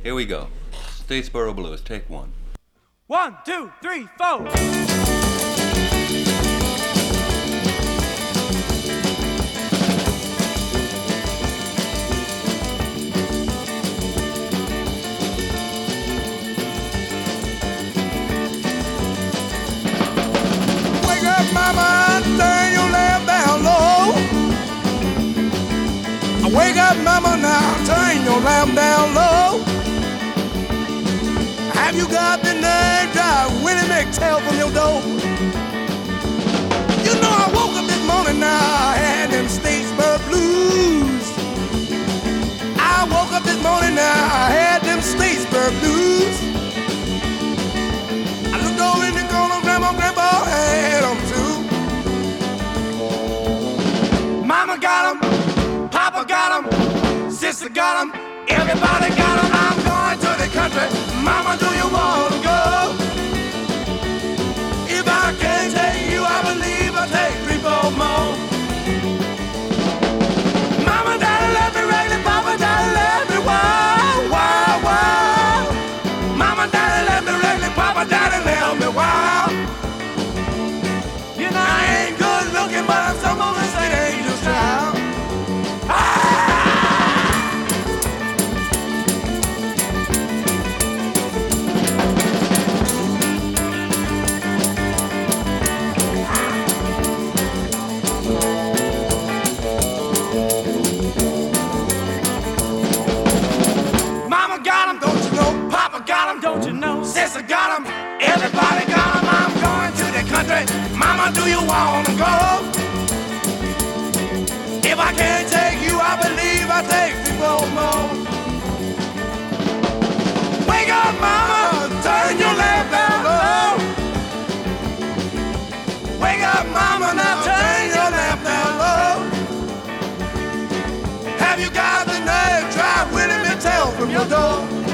Here we go. Statesboro Blues, take one. 1, 2, 3, 4. Mama, turn your lamp down low. Wake up, mama, now turn your lamp down low. Have you got the nerve drive Willie McTell from your door? You know I woke up this morning now, I had them Statesboro blues. I woke up this morning now, I had them Statesboro blues. I looked over in the corner, grandpa had them too. Mama got 'em, Papa got 'em, sister got 'em, everybody got 'em. I'm going to the country. Mama, do you want to go? If I can't take you, I believe I'll take 3, 4 more. Mama, daddy, let me rag it. Papa, daddy, let me wow, wow, wow. Mama, daddy, let me rag it. Papa, daddy, let me wow. You know I ain't good looking, but I'm some of the same angel's child. Mama got 'em, don't you know? Papa got 'em, don't you know? Sister got 'em, everybody got 'em. I'm going to the country. Mama, do you wanna go? If I can't take you, I believe I'll take 3, 4 more. Wake up, mama, turn your lamp down low. Wake up, mama, now turn your lamp down low. Have you got the nerve? Drive Willie McTell from your door.